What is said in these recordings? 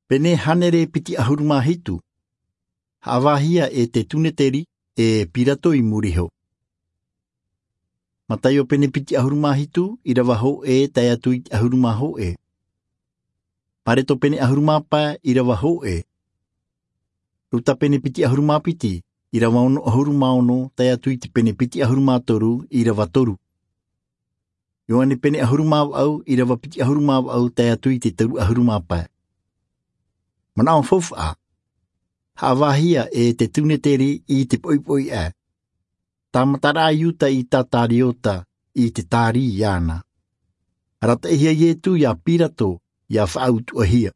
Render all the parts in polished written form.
Pene hanere piti ahuruma hitu. Hawahia e te tuneteri e pirato I muriho. Matayo pene piti ahuruma hitu I rawa ho e tai atu I ahuruma ho e. Pareto pene ahuruma pa I rawa ho e. Ruta pene piti ahuruma piti I rawa ono ahuruma ono tai atu I te pene piti ahuruma toru I rawa toru. Ioane pene ahuruma au I rawa piti ahuruma au tai atu I te toru ahuruma pa. Manao fofu a. Hawahia e te tuneteri I te poipoi a. Tamatara yuta I tatariota I te tari iana. Rata ihia yetu ia pirato ia whaautu ahia.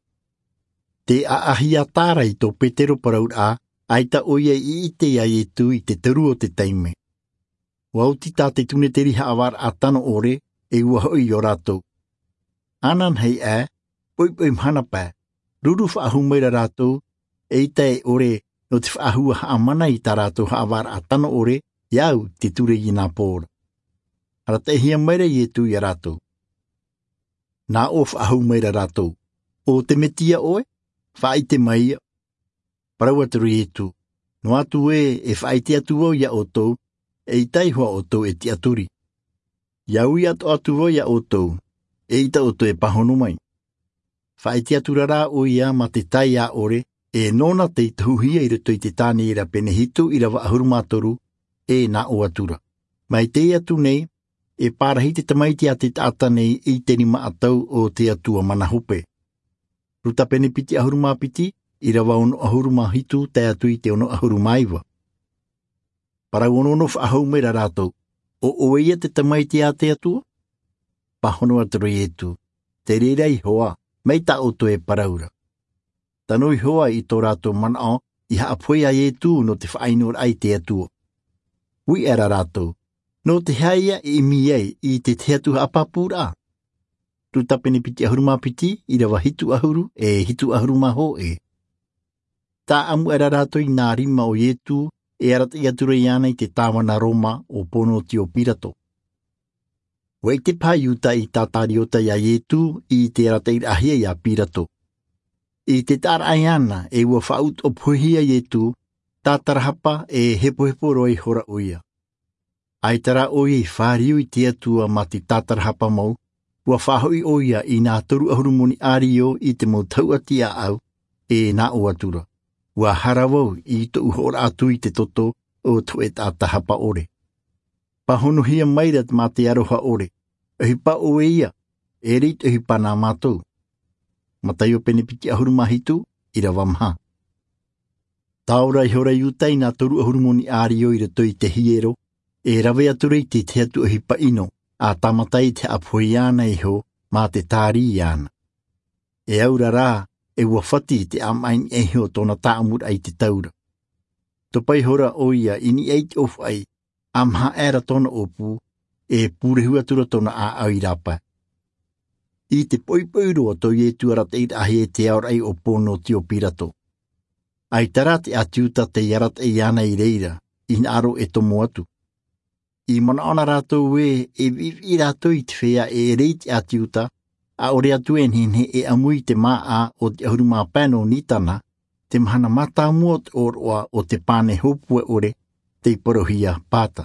Te aahia tāra I tō petero paraur a, aita oia I ite ia yetu I te teru o te taime. Wauti tā te tuneteri haawar a tano ore e ua hoi o rato. Anan hei a, poipoi mhana pā. Ruru whaahumaira rātou, e tai ore no te whaahua haamana I tā rātou haawara a tano ore, iau te ture I nā pōra. Ara te hia maira I tu I rātou. Nā o whaahumaira rātou, o te metia oe, whaite maia. Paraua turu I tu, no atu e whaite atu o ia o tau, e tai hoa o tau e ti aturi. Iau I atu o ia o tau, e ita o tau e pahono mai. Whaiti aturara o ia ma te tai a ore, e nona te tuhuhia I rato I te tāne ira pene hitu I rawa ahuruma toru, e na o atura. Mai te atu nei, e pārahi te tamaiti a te tāta nei I te rima atau o te atua manahope. Ruta pene piti ahuruma piti, I rawa ono ahuruma hitu te atu I te ono ahuruma iwa. Parau ono whaahumera rātou, o oeia te tamaiti a te atua? Pahono aturu etu, te rerei hoa. Mei ta o to e paraura. Tanoi hoa I tō rātou manao I haapoia e tū no te whainor ai te atua. Ui era rātou, no te haia I miei I te atu apapura. Ruta pene piti ahuruma piti I rawa hitu ahuru e hitu ahuruma ho e. Tā amu era rātou I nā rima o ietu e arata I atura I ana I te tāwana Roma o pono ti o pirato. Wei te pāiuta I tātariota ia ietu I te arata I ahia ia pirato. I te tārai ana e ua whaut o puhia ietu, tātarahapa e hepo roi hora uia. Aitara oia I whāriu I te atua ma te tātarahapa mau, ua whahoi oia I nā toru ahurumoni ārio I te mau tauatia au, e nā o atura. Ua harawau I to uhora atu I te toto o to e tātarahapa ore. Pahono hia mairat mā te aroha ore. Ehipa o ia, e reit ehipa nā mātou. Mataio pene piti ahuruma hitu, I rawa mha. Tāora I hora iutai nā toru ahurumoni ārio I rato I te hiero, e rawe aturei te atu ehipa ino, a tamatai te apoiana iho mā te tāri iana. E aura rā, e ua whati te amain eho tōna tāmura ai te taura. Topai hora o ia ini eit of ai, amha era tona opu, e pūrehua tura tona a airapa. I te poipoiro to ye tuarat e ahi e te aurai o pono ti o pirato. Ai tarate atiuta te yarat e yana I reira, in aro e tomo atu. I mana ona rātou e vivi rātou I te whea e reiti atiuta, a ore atu e nene e amui te maa o te ahuruma pano nitana, te mahana mata muot oroa o te pane hopua ore, te porohia pāta.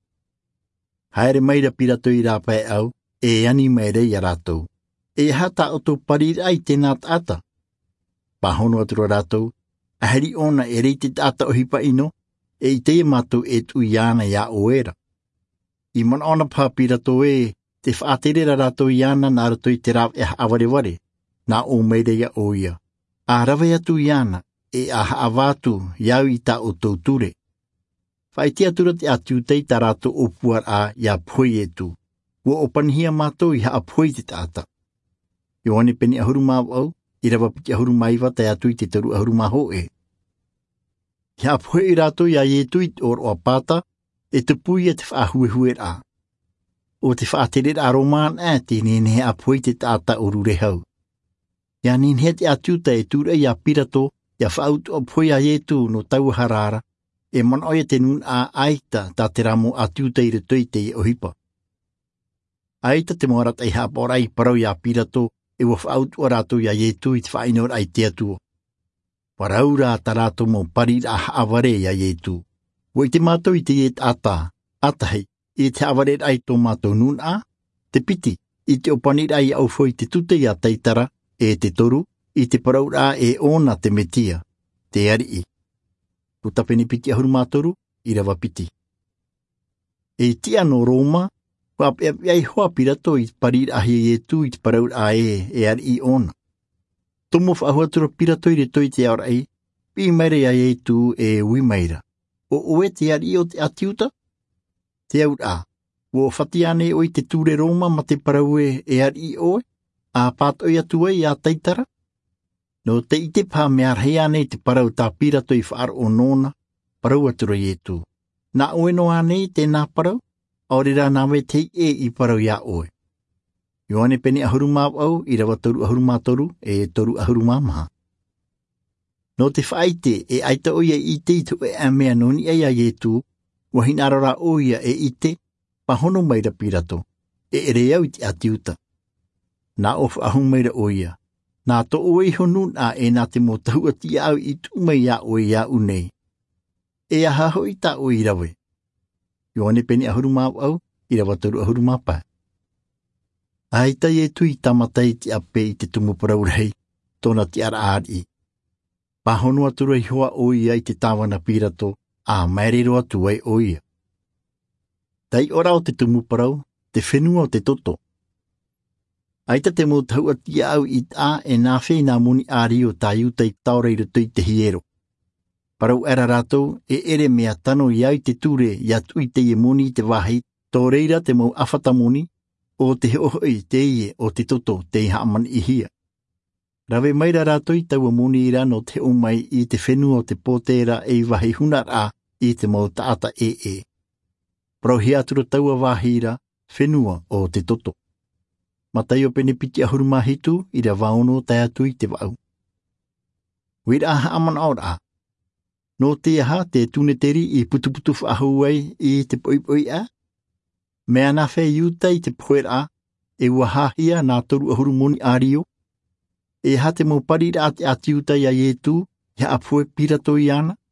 Haere maira pirato I rāpai au, e ani mai rei a rātou. E hata o tō parirai te nāt ata. Pahono atura rātou, a heri ona e rei te tata o hipa ino, e I te mātou e tu iana ia oera. I mana ona pā pirato e, te whaaterera rātou iana nā rato I te rāw e hawareware, nā o meireia o ia. A rawe atu iana, e a haawātu iau I tā o tō ture. Whai te atura te atu tei tā rātou o puar a ia poi e tu. Ua opanihia mātou I haa poi te tāta. Ioane peni ahuruma au, I rawa piti ahuruma iwa te atu I te taru ahuruma ho e. Ia poi I rātou ia e tu I or o pāta, e te pui e te whaahuehue rā. O te whaatere rā roman e te nene a poi te tāta o rure hau. Ia nene te atu te e tura ia pirato, ia whaautu o poi a e tu no tau harara, e mana oia te nun a aita tā te ramo atu te I reto I te o hipa. Aita te moarat ai haporai parau ia pirato e wa whaautu o rātou ia Ietu i te whainor ai te atua. Waraura ta rātou mo pari a aware ia Ietu. Wa i te mātou i te iet ata, atahei, i te aware ai tō mātou nun a, te piti, i te opani ai au foi te tute ia teitara, e te toru, i te paraura e ona te metia, te ari i. Utapeni piti ahuru mātoru, i rawa piti. E tia no Roma, wa ai hoa pirato i parir ahi Ietu i te paraura e ari i ona. Tomo whaahuatura pirato i re toi te aura ai, pi meire a Ietu e wimeira. O oe te ari o te atiuta? Te aura, wo whatiane o i te ture Roma ma te paraue e ari i oe, a pātoi atua i a teitara? No te ite pā mea reane te parau tā pirato i whaar o nona, parau atura Ietu. Nā oe no ane te nā parau, aurera nāwe te i parau ia oe. Ioane peni ahuru māpau i rawa toru ahuru mātoru e toru ahuru māmaha. No te whaite e aita oia i te itu e a mea noni ai a Ietu, wahina arara oia e ite, pahono maira pirato, e ere au i te atiuta. Nā ofu ahun maira oia, nā to oe honun a e nā te mo tahua ti au i tumai ia oe ia unei. E aha hoi ta o i rawe. Ioane peni ahuru māpau i rawa toru ahuru māpai. Aita Ietu i tamatai ti ape i te tumu paraurei, tōna ti ara aari. Pahono atura i hoa oia i te tāwana pirato, a maerero atu ai oia. Tai ora o te tumu parau, te whenua o te toto. Aita te mo tahua ti au i tā e nā whei nā moni aari o tā iuta i taura i rato i te hiero. Parau era rātou e ere mea tano i au i te ture i atu i te ie moni i te wahi, tō reira te mau awhata moni, o te hohoi te ie o te toto te iha amani i hia. Rawe maira rātou i taua moni ira no te umai i te whenua o te pōtera e i wahi hunar a i te mau taata e. Parau hi atura taua wahira, whenua o te toto. Matai o pene piti ahuru mahitu i ra waono tai atu i te wau. Wira aha aman aura a. No te aha te tuneteri i putuputu whaahuai i te poipoi a. Mea na whai iuta i te poer a, e wahahia nā toru ahuru moni ario. E ha te mo parira a te atiuta i a Ietu, ia apue pirato i ana.